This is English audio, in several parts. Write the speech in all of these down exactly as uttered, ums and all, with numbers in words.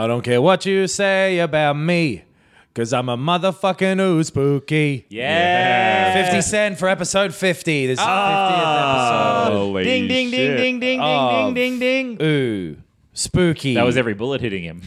I don't care what you say about me, because I'm a motherfucking ooh spooky. Yeah. fifty Cent for episode fifty. This is the fiftieth episode. Holy Ding, ding, ding, shit. ding, ding, Oh. ding, ding, ding, ding. Ooh, spooky. That was every bullet hitting him.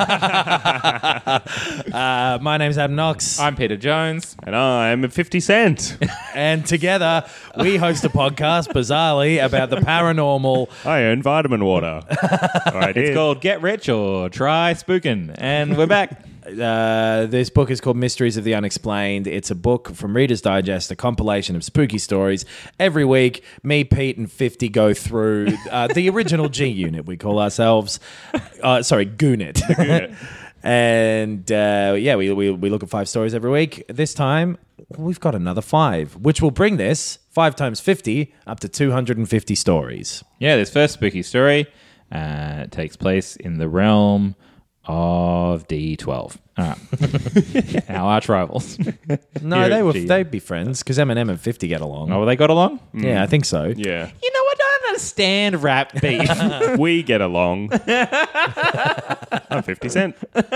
uh, my name's Adam Knox. I'm Peter Jones. And I'm at fifty Cent. And together, we host a podcast, bizarrely, about the paranormal. I earn vitamin water. I did. It's called Get Rich or Try Spookin'. And we're back. Uh, this book is called Mysteries of the Unexplained. It's a book from Reader's Digest, a compilation of spooky stories. Every week, me, Pete, and fifty go through uh, the original G Unit, we call ourselves. Uh, sorry, Goonit. And uh, yeah, we, we we look at five stories every week. This time, we've got another five, which will bring this, five times fifty, up to two hundred fifty stories. Yeah, this first spooky story uh, takes place in the realm of D twelve. All right. Our arch rivals. No, Here they at were G. they'd be friends, because Eminem and fifty get along. Oh, well, they got along? Yeah, I think so. Yeah. You know what? I don't understand rap beef. We get along. I'm fifty Cent.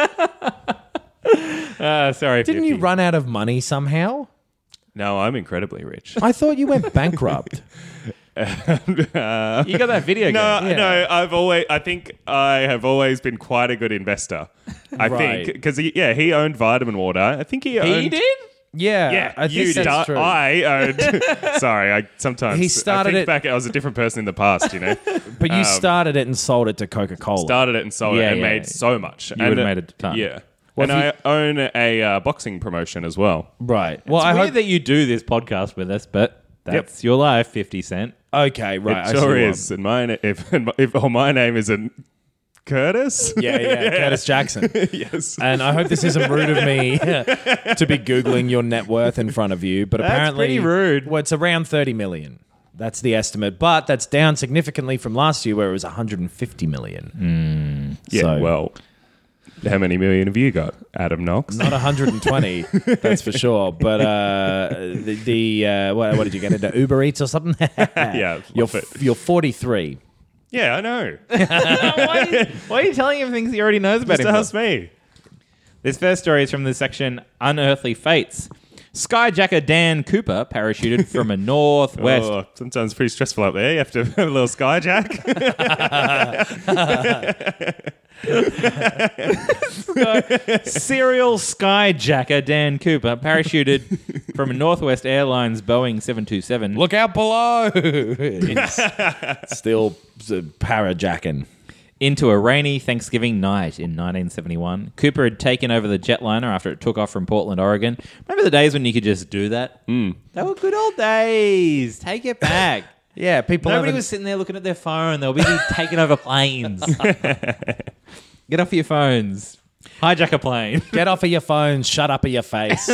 uh, sorry, Didn't fifty. you run out of money somehow? No, I'm incredibly rich. I thought you went bankrupt. You got that video No, game. Yeah. no, I've always. I think I have always been quite a good investor. I Right. think because yeah, he owned vitamin water. I think he owned. He did? Yeah, Yeah, I think you that's du- true. I owned. Sorry, I sometimes He started I think it- back. I was a different person in the past. You know, but you um, started it and sold it to Coca-Cola. started it and sold Yeah, it and yeah. made so much. You and would've uh, made a ton. Yeah, Well, and if I own a uh, boxing promotion as well. Right. Well, It's I weird hope. that you do this podcast with us, but that's your life, fifty Cent. Okay, right. I It see sure what- is. And mine, if if oh, my name isn't Curtis. Yeah, yeah, Curtis Jackson. Yes. And I hope this isn't rude of me to be Googling your net worth in front of you, but That's apparently... pretty rude. Well, it's around thirty million. That's the estimate, but that's down significantly from last year where it was one hundred fifty million. Yeah. So- Well, how many million have you got, Adam Knox? Not one hundred twenty, that's for sure. But uh, the, the uh, what, what did you get into Uber Eats or something? Yeah, you're love it. you're forty-three. Yeah, I know. why, are you, why are you telling him things he already knows about Just himself? ask me. This first story is from the section Unearthly Fates. Skyjacker Dan Cooper parachuted from a northwest. Oh, sometimes pretty stressful up there. You have to have a little skyjack. Serial Skyjacker Dan Cooper parachuted from a Northwest Airlines Boeing seven two seven. Look out below! It's still uh, parajacking. Into a rainy Thanksgiving night in nineteen seventy-one. Cooper had taken over the jetliner after it took off from Portland, Oregon. Remember the days when you could just do that? Mm. They were good old days. Take it back. Yeah, people. Nobody haven't- was sitting there looking at their phone. They were busy taking over planes. Get off your phones. Hijack a plane. Get off of your phone. Shut up of your face.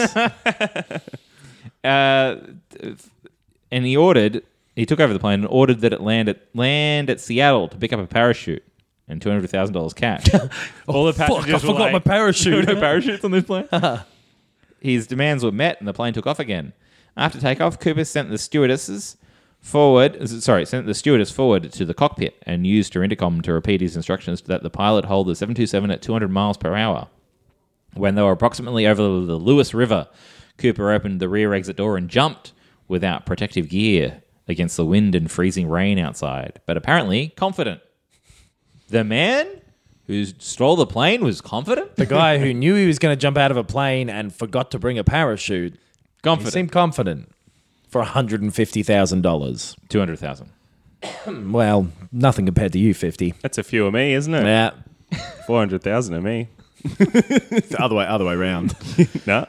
Uh, and he ordered, he took over the plane and ordered that it land at, land at Seattle to pick up a parachute and two hundred thousand dollars cash. All the Fuck! I passengers were forgot like, my parachute. no parachutes on this plane. His demands were met and the plane took off again. After takeoff, Cooper sent the stewardesses forward, sorry, sent the stewardess forward to the cockpit and used her intercom to repeat his instructions that the pilot hold the seven two seven at two hundred miles per hour. When they were approximately over the Lewis River, Cooper opened the rear exit door and jumped without protective gear against the wind and freezing rain outside, but apparently confident. The man who stole the plane was confident? The guy who knew he was going to jump out of a plane and forgot to bring a parachute. He Confident. seemed confident for one hundred fifty thousand dollars. two hundred thousand dollars. Well, nothing compared to you, fifty. That's a few of me, isn't it? Yeah, four hundred thousand of me. other way, other way around. No.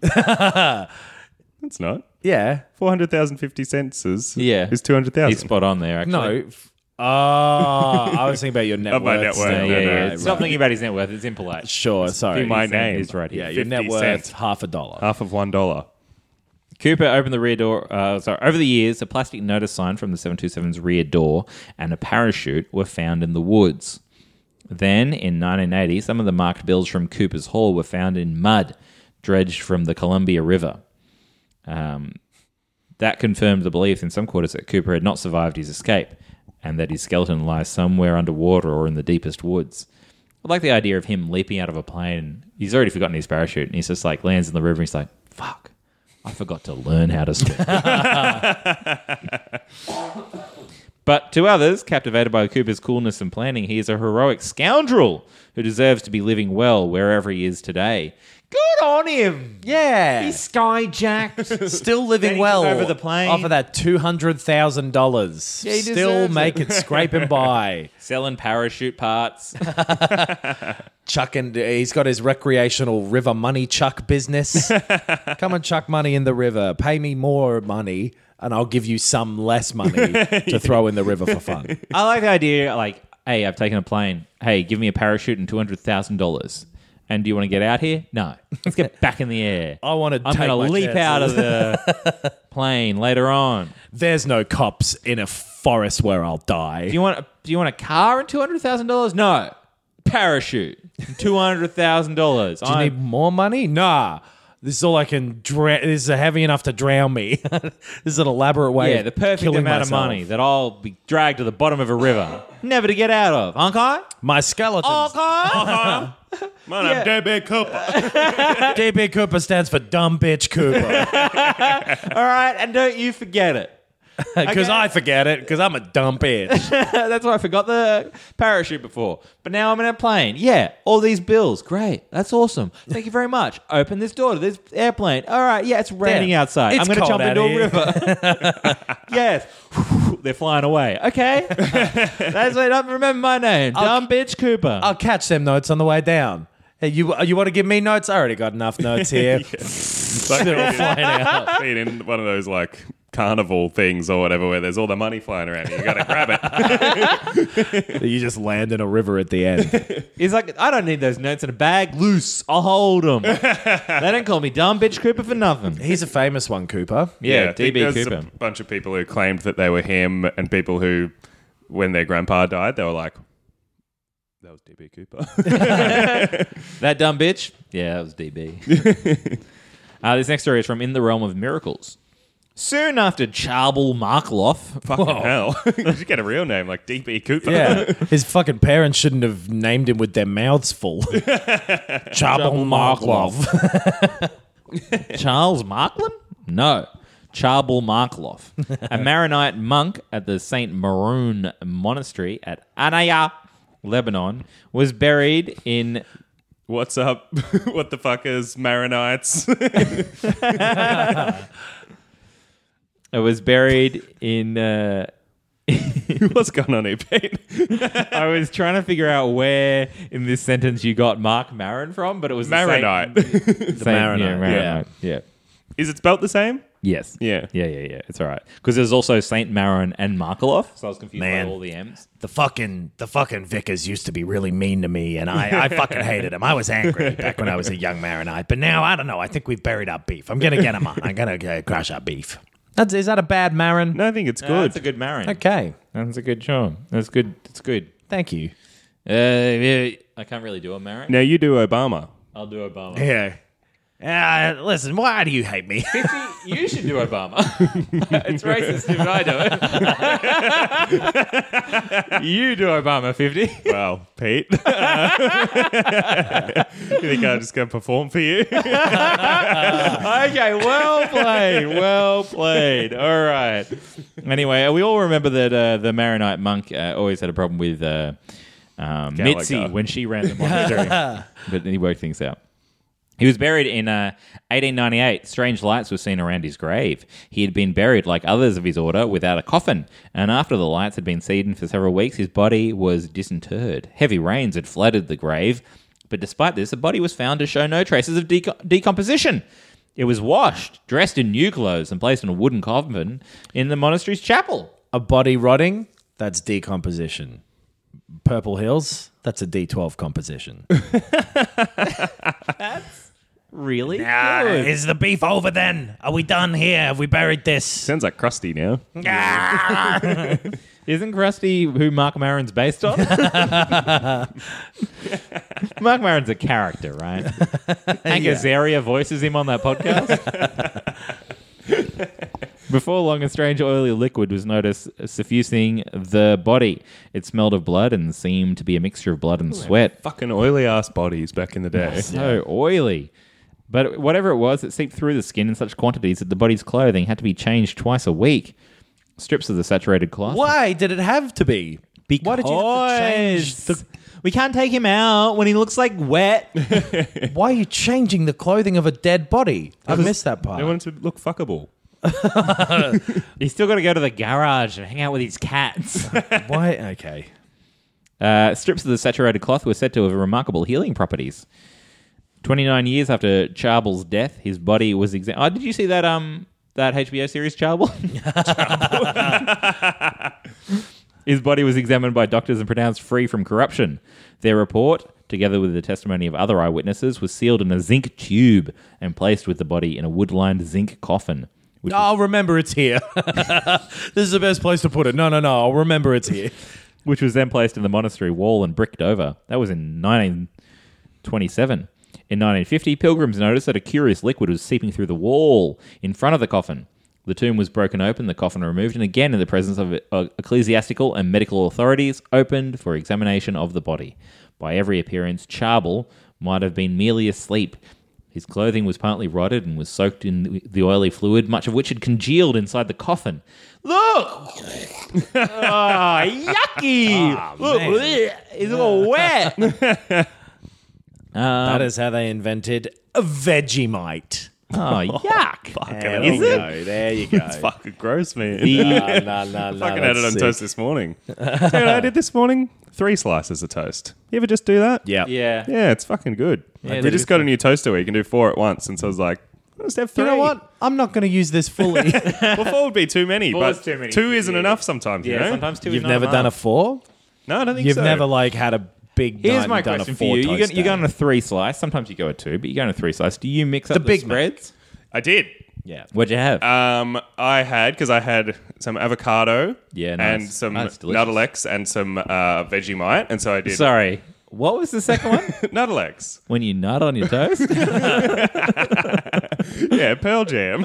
It's not. Yeah, four hundred thousand fifty cents is, Yeah. is two hundred thousand. He's spot on there, actually. no. f- Oh, I was thinking about your net Of my worth. net worth, still. Yeah, no, yeah, no, yeah. right, Stop right. thinking about his net worth. It's impolite. Sure, sorry. Be my He's- name. he's right here. Yeah, your net fifty worth cent. half a dollar. Half of one dollar. Cooper opened the rear door. Uh, sorry, over the years, a plastic notice sign from the seven two seven's rear door and a parachute were found in the woods. Then, in nineteen eighty, some of the marked bills from Cooper's Hall were found in mud dredged from the Columbia River. Um, that confirmed the belief in some quarters that Cooper had not survived his escape and that his skeleton lies somewhere underwater or in the deepest woods. I like the idea of him leaping out of a plane. He's already forgotten his parachute, and he's just like lands in the river. And he's like, "Fuck, I forgot to learn how to swim." But to others, captivated by Cooper's coolness and planning, he is a heroic scoundrel who deserves to be living well wherever he is today. Good on him. Yeah. He's skyjacked. Still living Then he well took over the plane. off of that two hundred thousand dollars. Yeah, he Still deserves make it. it scraping by. Selling parachute parts. Chucking, he's got his recreational river money chuck business. Come and chuck money in the river. Pay me more money, and I'll give you some less money to throw in the river for fun. I like the idea, like, hey, I've taken a plane. Hey, give me a parachute and two hundred thousand dollars. And do you want to get out here? No. Let's get back in the air. I want to I'm take going my to leap chances. out of the plane later on. There's no cops in a forest where I'll die. Do you want, do you want a car and two hundred thousand dollars? No. Parachute. two hundred thousand dollars. Do you need more money? Nah. This is all I can. Dra- this is heavy enough to drown me. This is an elaborate way. Yeah, of the perfect killing amount myself. of money that I'll be dragged to the bottom of a river, never to get out of. Okay? My skeletons. Okay? My name's Yeah. D B Cooper. D B Cooper stands for dumb bitch Cooper. All right, and don't you forget it. Because Okay. I forget it. Because I'm a dumb bitch. That's why I forgot the parachute before. But now I'm in a plane. Yeah, all these bills. Great. That's awesome. Thank you very much. Open this door to this airplane. All right. Yeah, it's raining Yeah, outside. it's I'm going to cold jump out into a here. river. Yes. They're flying away. Okay. That's why I don't remember my name. Dumb bitch Cooper. I'll catch them notes on the way down. Hey, you you want to give me notes? I already got enough notes here. Like They're all flying out. being in one of those like carnival things or whatever where there's all the money flying around. You got to grab it. You just land in a river at the end. He's like, I don't need those notes in a bag. Loose. I'll hold them. They don't call me dumb bitch Cooper for nothing. He's a famous one, Cooper. Yeah, I D think B there's Cooper. a bunch of people who claimed that they were him, and people who, when their grandpa died, they were like, "That was D B Cooper." That dumb bitch? Yeah, that was D B. uh, this next story is from In the Realm of Miracles. Soon after Charbel Markloff... Fucking hell! You should get a real name like D B Cooper. Yeah. His fucking parents shouldn't have named him with their mouths full. Charbel Markloff. Charles Markland? No. Charbel Markloff. A Maronite monk at the Saint Maroon Monastery at Anaya, Lebanon, was buried in... What's up? What the fuck is Maronites? It was buried in... Uh, What's going on here, Pete? I was trying to figure out where in this sentence you got Mark Maron from, but it was the same- Maronite. the same- Maronite, Yeah, Maronite. Yeah. Is it spelt the same? Yes. Yeah. Yeah, yeah, yeah. It's all right. Because there's also Saint Maron and Markeloff, so I was confused Man. by all the M's. The fucking the fucking vicars used to be really mean to me, and I, I fucking hated him. I was angry back when I was a young Maronite, but now I don't know. I think we've buried our beef. I'm gonna get him on. I'm gonna uh, crush our beef. That's, is that a bad Maron? No, I think it's No, good. That's a good Maron. Okay, That's a good show. That's good. It's good. thank you. Uh, yeah, I can't really do a Maron. Now you do Obama. I'll do Obama. Yeah. Uh, listen, why do you hate me? fifty, you should do Obama. It's racist if I do it. You do Obama, fifty. Well, Pete. You think I'm just going to perform for you? Okay, well played. Well played. All right. Anyway, we all remember that uh, the Maronite monk uh, always had a problem with uh, um, Gallagher. Mitzi when she ran the monastery. But then he worked things out. He was buried in uh, eighteen ninety-eight. Strange lights were seen around his grave. He had been buried, like others of his order, without a coffin. And after the lights had been seen for several weeks, his body was disinterred. Heavy rains had flooded the grave. But despite this, the body was found to show no traces of deco- decomposition. It was washed, dressed in new clothes, and placed in a wooden coffin in the monastery's chapel. A body rotting, that's decomposition. Purple Hills, that's a D twelve composition. Really? Ah, good. is the beef over then? Are we done here? Have we buried this? Sounds like Krusty now. Isn't Krusty who Mark Maron's based on? Mark Maron's a character, right? Hank Yeah. Azaria voices him on that podcast. Before long, a strange oily liquid was noticed suffusing the body. It smelled of blood and seemed to be a mixture of blood and sweat. Fucking oily ass bodies back in the day. So oily. But whatever it was, it seeped through the skin in such quantities that the body's clothing had to be changed twice a week. Strips of the saturated cloth. Why did it have to be? Why did you have to change the... We can't take him out when he looks like wet. Why are you changing the clothing of a dead body? I missed that part. They wanted to look fuckable. He's still got to go to the garage and hang out with his cats. Why? Okay. Uh, strips of the saturated cloth were said to have remarkable healing properties. twenty-nine years after Charbel's death, his body was examined. Oh, did you see that um that H B O series, Charbel? His body was examined by doctors and pronounced free from corruption. Their report, together with the testimony of other eyewitnesses, was sealed in a zinc tube and placed with the body in a wood-lined zinc coffin. Which I'll remember it's here. This is the best place to put it. No, no, no. I'll remember it's here. which was then placed in the monastery wall and bricked over. That was in nineteen twenty-seven. In nineteen fifty, pilgrims noticed that a curious liquid was seeping through the wall in front of the coffin. The tomb was broken open, the coffin removed, and again, in the presence of uh, ecclesiastical and medical authorities, opened for examination of the body. By every appearance, Charbel might have been merely asleep. His clothing was partly rotted and was soaked in the oily fluid, much of which had congealed inside the coffin. Look! Oh, yucky! Oh, Look, man. it's all wet. um, That is how they invented a Vegemite. oh, yuck. There Is we it? go. There you go. It's fucking gross, man. The- No, no, no, no. fucking had it that's on sick. toast this morning. You know what I did this morning? Three slices of toast. You ever just do that? Yeah. yeah. Yeah, it's fucking good. Yeah, we they're just good got a new toaster where you can do four at once, and so I was like, let's have three. You know what? I'm not going to use this fully. Well, four would be too many, Four but is too many. two isn't Yeah. enough sometimes, you Yeah, know? sometimes two You've is never not done a enough. four? No, I don't think You've so. never like had a big Here's night my and done question a for four you. You toast go, you go day. on a three slice. Sometimes you go a two, but you go on a three slice. Do you mix up the, Big Mac. spreads? I did. Yeah. What'd you have? Um, I had, because I had some avocado Yeah, nice. and some That's delicious. Nuttalex and some uh, Vegemite, and so I did Sorry. What was the second one? Nuttalex. When you nut on your toast? Yeah, Pearl Jam.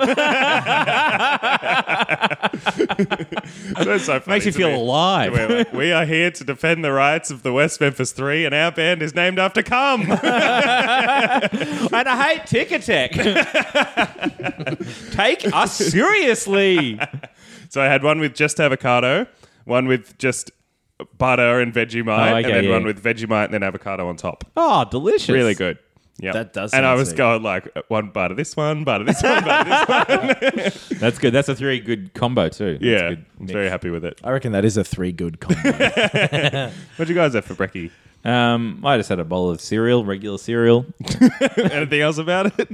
That's so funny Makes you to feel me. alive. We're like, we are here to defend the rights of the West Memphis Three, and our band is named after Cum. And I hate Tick Attack. Take us seriously. So I had one with just avocado, one with just butter and Vegemite, Oh, okay, and then yeah. one with Vegemite and then avocado on top. Oh, delicious. Really good. Yeah, That does And I sound was sick. going like one bite of this one, bite of this one, bite of this one. That's good. That's a very good combo too. That's Yeah, good I'm mix. very happy with it. I reckon that is a three good combo. What'd you guys have for brekkie? Um, I just had a bowl of cereal, regular cereal. Anything else about it?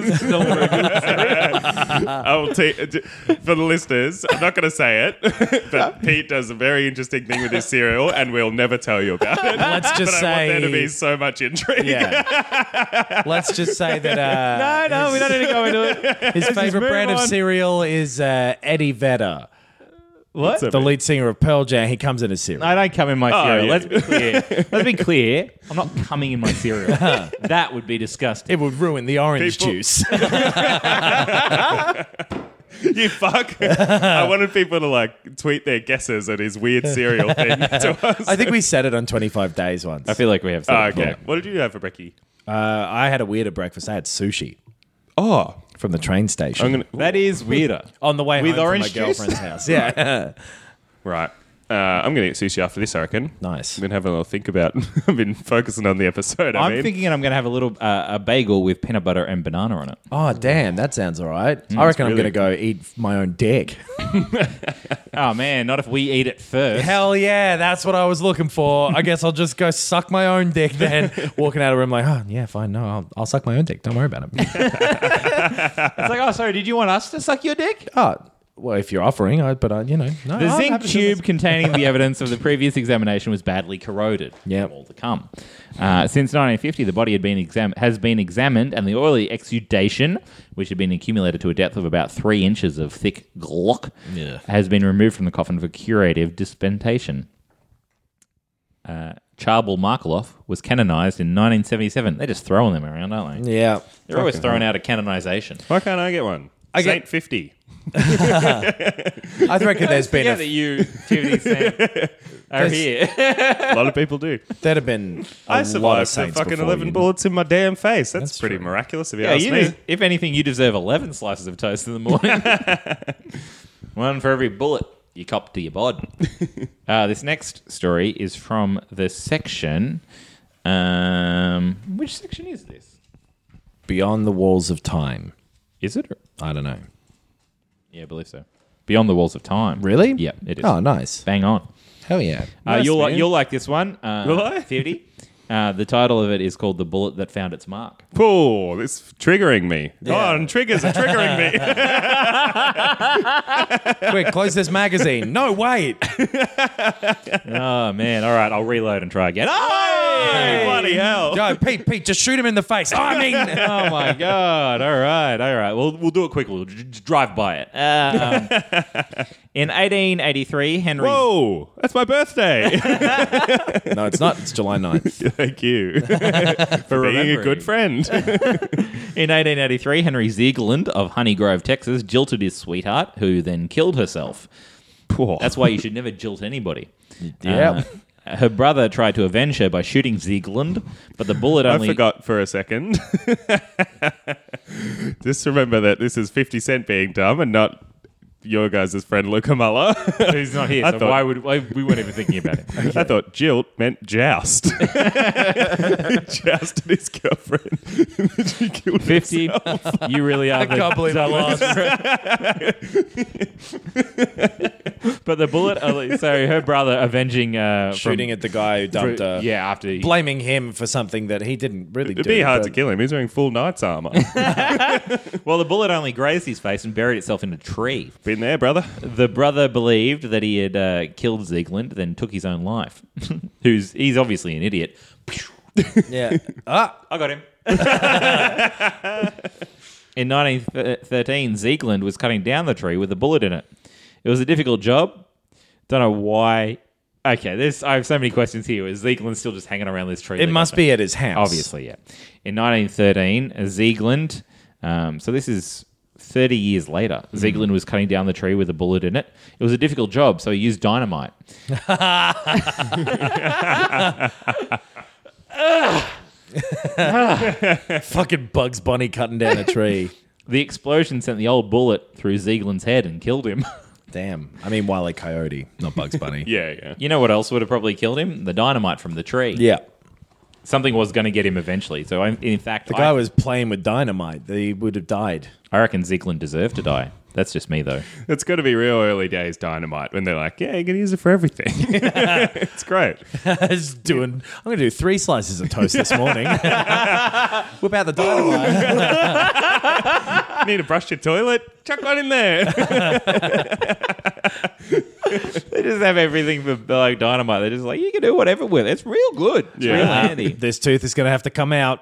I will take for the listeners. I'm not going to say it, but Pete does a very interesting thing with his cereal, and we'll never tell you about it. Let's just but say, I want there to be so much intrigue. yeah. Let's just say that. Uh, no, we don't need to go into it. His favorite move brand of on. cereal is uh, Eddie Vedder, What? So- the lead singer of Pearl Jam. He comes in a cereal. I don't come in my Oh, cereal. yeah. Let's be clear. Let's be clear. I'm not coming in my cereal. That would be disgusting. It would ruin the orange People- juice. You fuck. I wanted people to like tweet their guesses at his weird cereal thing to us. I think we said it on twenty-five days once. I feel like we have. Oh, something okay. for it. What did you have for brekkie? Uh, I had a weird at breakfast. I had sushi Oh, from the train station I'm gonna That is weirder. on the way With home orange from my juice? girlfriend's house. Yeah, right. Uh, I'm gonna eat sushi after this. I reckon. nice. I'm gonna have a little think about. I've been focusing on the episode. I I'm mean. thinking I'm going to have a little uh, a bagel with peanut butter and banana on it. Oh damn, that sounds all right. I reckon I'm really gonna go eat my own dick. Oh man, not if we eat it first. Hell yeah, that's what I was looking for. I guess I'll just go suck my own dick then. Walking out of the room like, oh yeah, fine. No, I'll, I'll suck my own dick. Don't worry about it. It's like, oh, sorry, did you want us to suck your dick? Oh, well, if you're offering, I, but I, you know, no. The I'm zinc happy to do tube this. containing the evidence of the previous examination was badly corroded. Yep. All to come. Uh, since nineteen fifty, the body had been exam- has been examined, and the oily exudation, which had been accumulated to a depth of about three inches of thick glock, Yeah. has been removed from the coffin for curative dispensation. Uh, Charbel Markeloff was canonized in nineteen seventy-seven. They're just throwing them around, aren't they? Yeah. They're always Fucking throwing hell. out a canonization. Why can't I get one? I get- Saint fifty. I reckon there's been yeah, a, that you, fifty Cent, are There's- here. A lot of people do. there'd have been a I lot of survived the saints fucking before eleven you. bullets in my damn face. That's, That's pretty true. miraculous if you Yeah, ask you me. des- if anything, you deserve eleven slices of toast in the morning. One for every bullet you cop to your bod. Uh, this next story is from the section. Um, which section is this? Beyond the Walls of Time. Is it? I don't know. Yeah, I believe so. Beyond the Walls of Time. Really? Yeah, it is. Oh, nice. Bang on. Hell yeah. Uh, Nice, you'll man. you'll like this one. Uh, Will I? fifty. Uh, the title of it is called "The Bullet That Found Its Mark." Oh, it's triggering me. Yeah. Oh, and triggers are triggering me. Quick, close this magazine. No, wait. Oh man! All right, I'll reload and try again. Oh, Hey, bloody hell. Yo, Pete, Pete, just shoot him in the face. I mean, oh my god! All right, all right. We'll we'll do it quick. We'll j- j- drive by it. Uh, um, in eighteen eighty-three, Henry. Whoa, that's my birthday. no, it's not. It's July ninth. Thank you for being a remembering. good friend. In eighteen eighty-three, Henry Ziegland of Honey Grove, Texas, jilted his sweetheart, who then killed herself. Poor. That's why you should never jilt anybody. Yep. Uh, her brother tried to avenge her by shooting Ziegland, but the bullet I only. forgot for a second. Just remember that this is fifty Cent being dumb and not your guys' friend Luca Muller. He's not here, I so thought- why would why, we weren't even thinking about it? I thought jilt meant joust. Jousted his girlfriend. And then she killed Fifty, herself. you really are. I the can't believe I dumbest- But the bullet, uh, so her brother avenging, uh, from- Shooting at the guy who dumped her. yeah, after he, Blaming him for something that he didn't really It'd do. be hard but- to kill him. He's wearing full knight's armor. well, the bullet only grazed his face and buried itself in a tree. Been there, brother. The brother believed that he had uh, killed Ziegland, then took his own life. Who's he's obviously an idiot. Yeah. Ah, I got him. In nineteen thirteen, Ziegland was cutting down the tree with a bullet in it. It was a difficult job. Don't know why. Okay, there's I have so many questions here. Is Ziegland still just hanging around this tree? it must be at his house. Obviously, yeah. In nineteen thirteen, Ziegland, um, so this is thirty years later, Ziegland was cutting down the tree with a bullet in it. It was a difficult job, so he used dynamite. Fucking Bugs Bunny cutting down a tree. The explosion sent the old bullet through Ziegland's head and killed him. Damn. I mean, Wile E. Coyote, not Bugs Bunny. Yeah, yeah. You know what else would have probably killed him? The dynamite from the tree. Yeah. Something was going to get him eventually. So, I, in fact, The guy I, was playing with dynamite. He would have died. I reckon Ziegland deserved to die. That's just me, though. It's got to be real early days dynamite when they're like, yeah, you can use it for everything. It's great. Just doing. I'm going to do three slices of toast this morning. Whip out the dynamite. Need to brush your toilet? Chuck one in there. They just have everything for like dynamite. They're just like, you can do whatever with it. It's real good. It's Yeah. real handy. This tooth is going to have to come out.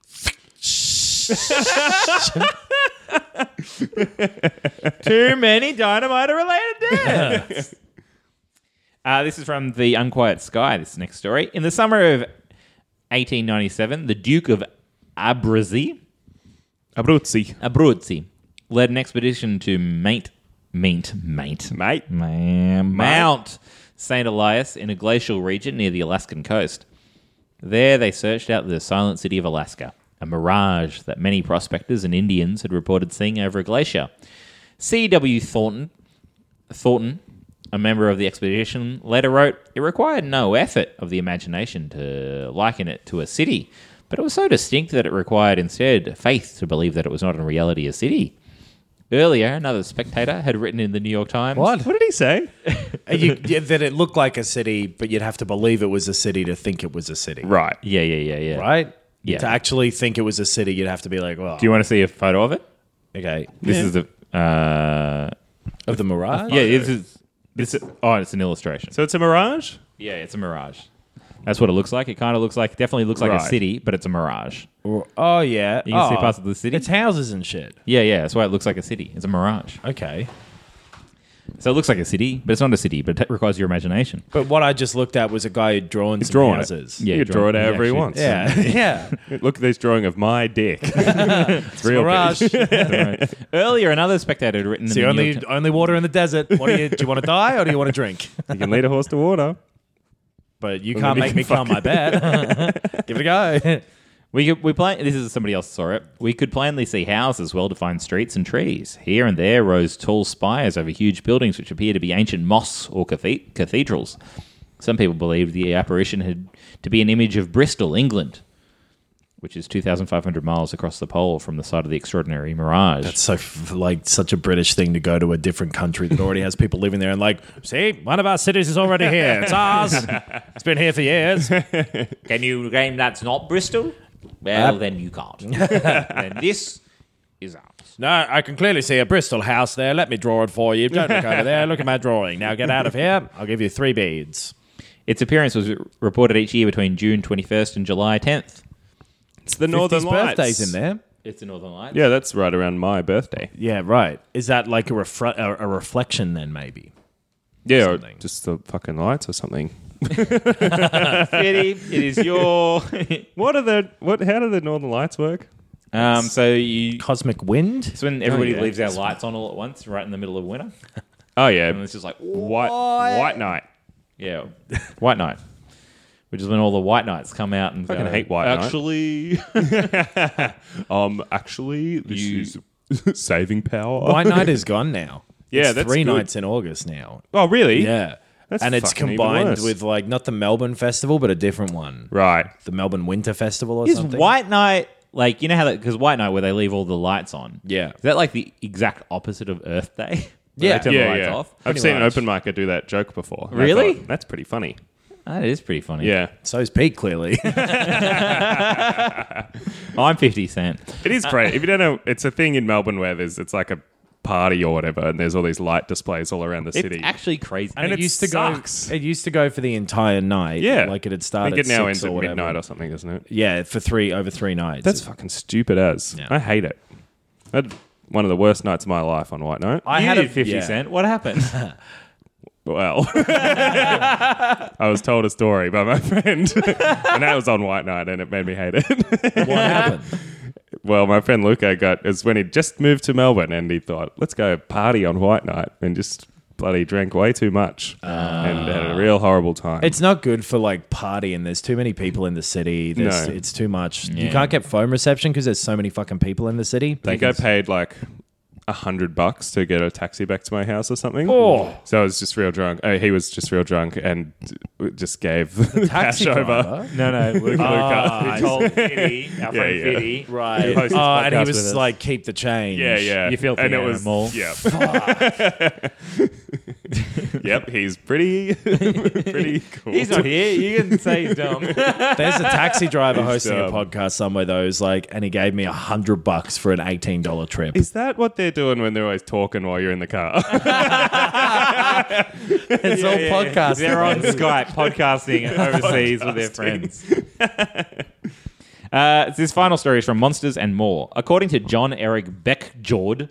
Too many dynamite-related deaths. uh, this is from The Unquiet Sky, this next story. In the summer of eighteen ninety-seven, the Duke of Abruzzi, Abruzzi. Abruzzi led an expedition to Mate, Meet, Mate, Mate. Ma- Mount Saint Elias in a glacial region near the Alaskan coast. There, they searched out the silent city of Alaska, a mirage that many prospectors and Indians had reported seeing over a glacier. C W Thornton, Thornton, a member of the expedition, later wrote, "It required no effort of the imagination to liken it to a city, but it was so distinct that it required instead faith to believe that it was not in reality a city." Earlier, another spectator had written in the New York Times, What? What did he say? Uh, you, yeah, that it looked like a city, but you'd have to believe it was a city to think it was a city. Right. Yeah, yeah, yeah, yeah. Right? Yeah. To actually think it was a city, you'd have to be like, well, Do you want to see a photo of it? okay. This is the... Uh, Of the Mirage? yeah, this is... This is, oh, it's an illustration. So it's a mirage? Yeah, it's a mirage. That's what it looks like. It kind of looks like, definitely looks like a Right. city, but it's a mirage. Or- oh, yeah. You can see Oh, parts of the city. It's houses and shit. Yeah, yeah, that's why it looks like a city. It's a mirage. Okay. So it looks like a city, but it's not a city, but it requires your imagination. But what I just looked at was a guy who'd drawn some drawn it. houses. Yeah, You could draw it however he actually- wants. Yeah, yeah. Look at this drawing of my dick. It's real Mirage. big. Right. Earlier, another spectator had written It's in the the New only York Ti- only water in the desert. What do you do? You want to die or do you want to drink? You can lead a horse to water. But you Well, can't then make you me can come. I bet. Give it a go. We could, we plan. This is somebody else saw it. We could plainly see houses, well-defined streets, and trees. Here and there rose tall spires over huge buildings, which appear to be ancient mosques or cathe- cathedrals. Some people believed the apparition had to be an image of Bristol, England, which is two thousand five hundred miles across the pole from the site of the extraordinary Mirage. It's so f- like such a British thing to go to a different country that already has people living there and like, see, one of our cities is already here. It's ours. It's been here for years. Can you claim that's not Bristol? Well, Uh, then you can't. Then this is ours. No, I can clearly see a Bristol house there. Let me draw it for you. Don't look over there. Look at my drawing. Now get out of here. I'll give you three beads. Its appearance was reported each year between June twenty-first and July tenth. It's the Northern fifties Lights. birthdays in there. It's the Northern Lights. Yeah, that's right around my birthday. Yeah, right. Is that like a, refre- a, a reflection then, maybe? Yeah, or Something. just the fucking lights or something. Fitty, it is your. What are the what? How do the Northern Lights work? um, so you. Cosmic wind? It's when everybody Oh, yeah. leaves their lights on all at once, right in the middle of winter, Oh yeah, and it's just like white white night. yeah, white night, which is when all the white knights come out and Fucking go, hate white night. Actually, Um, actually, this You- is saving power. White Night is gone now. Yeah, It's that's three good. nights in August now. Oh really? Yeah. That's and it's fucking even combined worse. with like not the Melbourne Festival, but a different one. Right. Mm-hmm. The Melbourne Winter Festival or is something. white night like you know how that because white night where they leave all the lights on? Yeah. Is that like the exact opposite of Earth Day? Where Yeah. they turn Yeah, the lights yeah. off. I've Pretty seen an much. open micer do that joke before. and I Really? thought, that's pretty funny. That is pretty funny. Yeah. So's Pete, clearly. I'm fifty Cent. It is great. If you don't know, it's a thing in Melbourne where there's it's like a party or whatever, and there's all these light displays all around the It's city. actually crazy. and And it, it used to sucks. go. It used to go for the entire night. Yeah. like it had I started. think it now six ends or at whatever. midnight or something, doesn't it? Yeah, for three over three nights. That's fucking stupid as. Yeah. I hate it. I had one of the worst nights of my life on White Night. I you had did a fifty yeah. Cent. What happened? Well, I was told a story by my friend, and that was on White Night, and it made me hate it. What happened? Well, my friend Luca got is when he just moved to Melbourne, and he thought, "Let's go party on White Night," and just bloody drank way too much and had a real horrible time. It's not good for like partying. There's too many people in the city. There's, No. It's too much. You Yeah. can't get phone reception because there's so many fucking people in the city. I think I paid like a hundred bucks to get a taxi back to my house or something. Oh. So I was just real drunk. Oh, he was just real drunk and just gave the Taxi cash over. driver? no, no. Luke, Ah, I we told Fitty, our Yeah, friend yeah. Fitty, Right. who hosts Oh, this and he podcast was with us. like, keep the change. Yeah, yeah. You filthy and it was animal. yeah. Yep, he's pretty pretty cool. He's not here. You can say he's dumb. There's a taxi driver hosting a dumb. podcast somewhere though, who's like, and he gave me a hundred bucks for an eighteen dollar trip. Is that what they're doing when they're always talking while you're in the car? It's all podcast. They're on Skype podcasting overseas with their friends. Uh, this final story is from Monsters and More. According to John Eric Beckjord,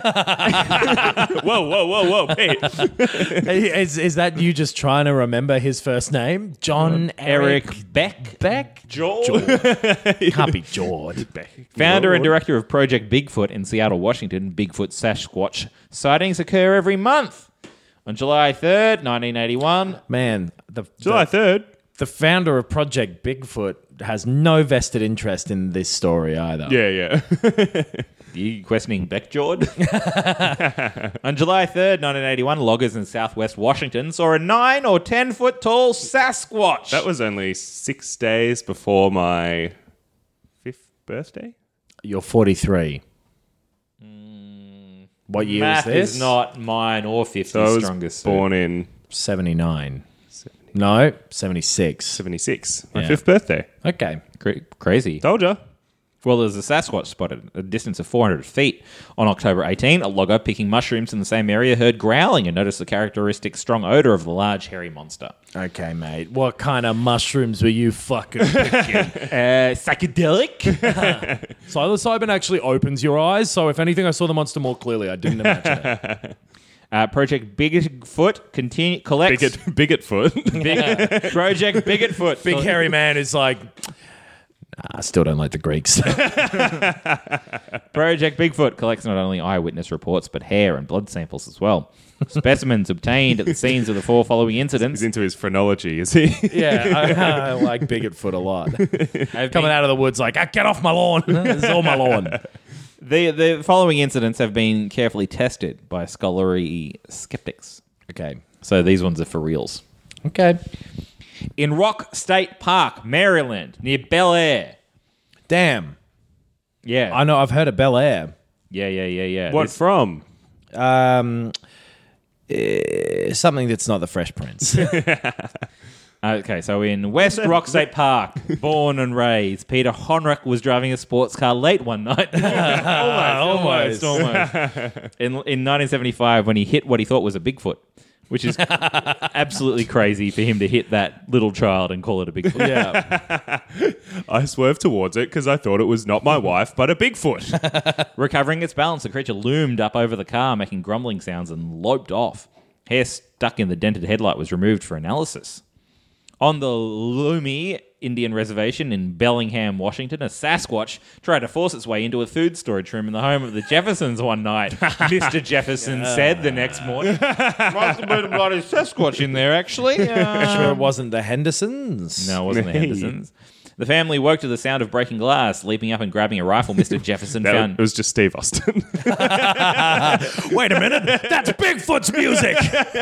whoa, whoa, whoa, whoa, Pete. is, is that you just trying to remember his first name? John Eric, Eric Beck, Beck? Jord, Can't be Jord. founder and director of Project Bigfoot in Seattle, Washington, Bigfoot Sasquatch sightings occur every month. On July third, nineteen eighty-one, Man, the, July the, third. the founder of Project Bigfoot has no vested interest in this story either. Yeah, yeah. you questioning Beckjord? On July third, nineteen eighty-one, loggers in southwest Washington saw a nine or ten foot tall Sasquatch. That was only six days before my fifth birthday. You're forty-three. What year Math is this? is not mine or fifty's So I was strongest. born in seventy-nine. No, seventy-six. seventy-six. My Yeah. fifth birthday. Okay. Cra- crazy. Told ya. Well, there's a Sasquatch spotted at a distance of four hundred feet. On October eighteenth, a logger picking mushrooms in the same area heard growling and noticed the characteristic strong odor of the large hairy monster. Okay, mate. What kind of mushrooms were you fucking picking? Uh, psychedelic? Psilocybin actually opens your eyes, so if anything, I saw the monster more clearly. I didn't imagine it. Uh, Project Bigfoot continue collects Bigot, bigot foot. Big, Project Bigfoot. Big hairy man is like, nah, I still don't like the Greeks. Project Bigfoot collects not only eyewitness reports but hair and blood samples as well. Specimens obtained at the scenes of the four following incidents He's into his phrenology, is he? yeah, I, I like Bigotfoot a lot. have Coming been- out of the woods like, ah, get off my lawn. This is all my lawn. The the following incidents have been carefully tested by scholarly skeptics. Okay. So these ones are for reals. Okay. In Rock State Park, Maryland, near Bel Air. Damn. Yeah. I know, I've heard of Bel Air. yeah, yeah, yeah, yeah. What This- from? Um, eh, something that's not the Fresh Prince. Okay, so in West Rock State Park, born and raised, Peter Honrich was driving a sports car late one night. almost, almost, almost. In, in nineteen seventy-five, when he hit what he thought was a Bigfoot, which is absolutely crazy for him to hit that little child and call it a Bigfoot. yeah. I swerved towards it because I thought it was not my wife, but a Bigfoot. Recovering its balance, the creature loomed up over the car, making grumbling sounds, and loped off. Hair stuck in the dented headlight was removed for analysis. On the Lummi Indian Reservation in Bellingham, Washington, a Sasquatch tried to force its way into a food storage room in the home of the Jeffersons one night. Mister Jefferson said the next morning. Must have been a bloody Sasquatch in there, actually. Uh, Sure it wasn't the Hendersons? no, it wasn't the Hendersons. The family woke to the sound of breaking glass. Leaping up and grabbing a rifle, Mister Jefferson That- found... it was just Steve Austin. Wait a minute. That's Bigfoot's music.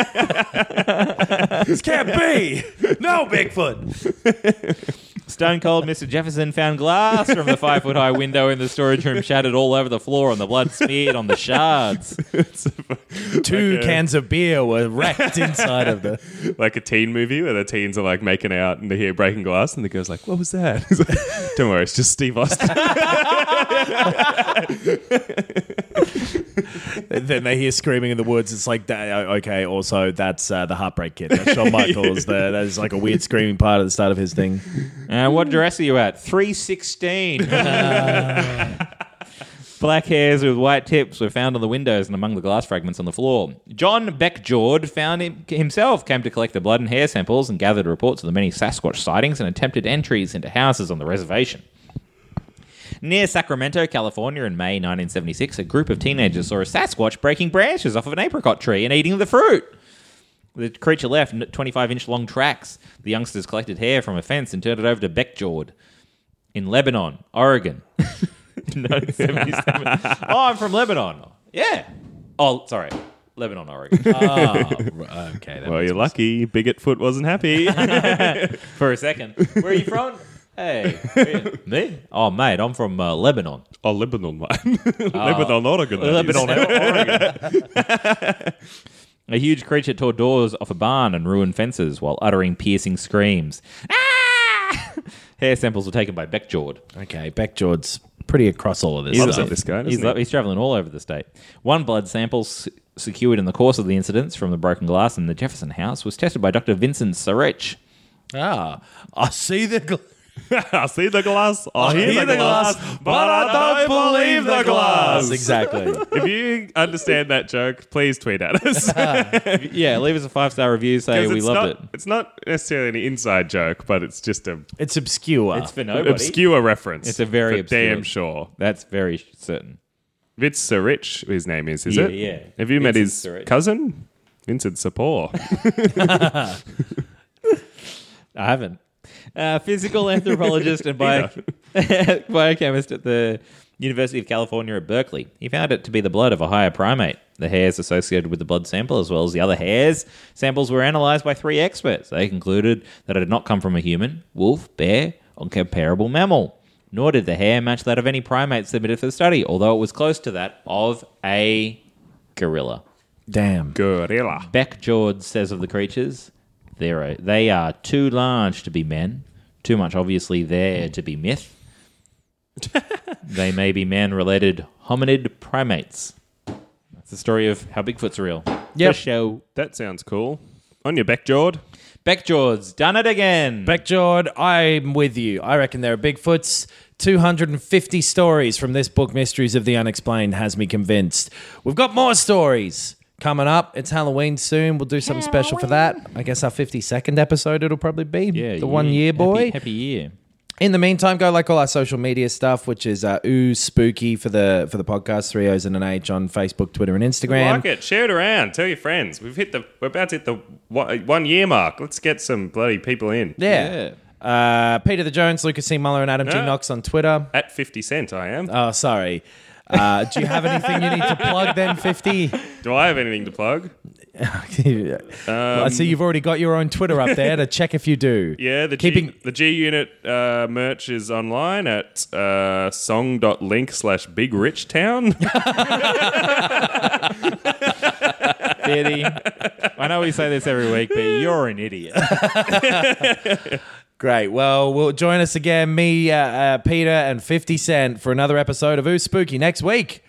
This can't be. No, Bigfoot. Stone cold Mister Jefferson found glass from the five foot high window in the storage room shattered all over the floor and the blood smeared on the shards. Two Okay. cans of beer were wrecked inside of the... Like a teen movie where the teens are like making out and they hear breaking glass and the girl's like, what was that? He's like, don't worry, it's just Steve Austin. Then they hear screaming in the woods. It's like, that, okay, also, that's uh, the Heartbreak Kid. That's Shawn Michaels. the, that is like a weird screaming part at the start of his thing. Uh, what address are you at? three sixteen. Black hairs with white tips were found on the windows and among the glass fragments on the floor. John Beckjord found him, himself came to collect the blood and hair samples and gathered reports of the many Sasquatch sightings and attempted entries into houses on the reservation. Near Sacramento, California, in May nineteen seventy-six, a group of teenagers saw a Sasquatch breaking branches off of an apricot tree and eating the fruit. The creature left twenty-five inch long tracks. The youngsters collected hair from a fence and turned it over to Beckjord in Lebanon, Oregon. nineteen seventy-seven. Oh, I'm from Lebanon. Yeah. Oh, sorry. Lebanon, Oregon. Oh, okay. That Well, makes you're lucky. Bigot Foot wasn't happy. For a second. Where are you from? Hey. where- Me? Oh, mate, I'm from uh, Lebanon. Oh, Lebanon, man. Lebanon, Oregon. that is. Lebanon, Oregon. A huge creature tore doors off a barn and ruined fences while uttering piercing screams. Ah! Hair samples were taken by Beckjord. Okay, Beckjord's pretty across all of this Loves stuff. it, this guy, doesn't He's, he? he's traveling all over the state. One blood sample s- secured in the course of the incidents from the broken glass in the Jefferson house was tested by Doctor Vincent Sarich. Ah, I see the... Gl- I see the glass. I hear, the, glass, but I don't believe the glass. Exactly. If you understand that joke, please tweet at us. Yeah, leave us a five-star review. Say 'Cause we it's loved not, it. It's not necessarily an inside joke, but it's just a It's obscure. It's for an nobody. obscure reference. It's a very for obscure- damn sure. That's very certain. Vince Sarich, his name is, is Yeah, it? yeah. Have you met his Vincent Sarich. cousin? Vincent Sapor. I haven't. Uh, physical anthropologist and bio- biochemist at the University of California at Berkeley. He found it to be the blood of a higher primate. The hairs associated with the blood sample, as well as the other hairs samples, were analysed by three experts. They concluded that it had not come from a human, wolf, bear, or comparable mammal. Nor did the hair match that of any primate submitted for the study, although it was close to that of a gorilla. Damn. Gorilla. Beckjord says of the creatures, They're, they are too large to be men, too much obviously there to be myth. They may be man-related hominid primates. That's the story of how Bigfoot's real. Yep. For show. That sounds cool. On your back, Jord. Beckjord's done it again. Beckjord, I'm with you. I reckon there are Bigfoots. two hundred fifty stories from this book, Mysteries of the Unexplained, has me convinced. We've got more stories coming up. It's Halloween soon. We'll do something special for that. I guess our fifty-second episode it'll probably be. Yeah, the one year boy. Happy, happy year. In the meantime, go like all our social media stuff, which is uh, Ooh Spooky for the for the podcast, three O's and an H on Facebook, Twitter, and Instagram. Like it, share it around, tell your friends. We've hit the we're about to hit the one, one year mark. Let's get some bloody people in. Yeah. Uh, Peter the Jones, Lucas C. Muller, and Adam G. No. Knox on Twitter. At fifty cent, I am. Oh, sorry. Uh, do you have anything you need to plug then, fifty? Do I have anything to plug? Well, I see you've already got your own Twitter up there to check if you do. Yeah, the Keeping- G, the G Unit uh, merch is online at uh, song.link slash Big Rich Town. Betty, I know we say this every week, but you're an idiot. Great. Well, we'll join us again, me, uh, uh, Peter, and fifty Cent for another episode of Ooh Spooky next week.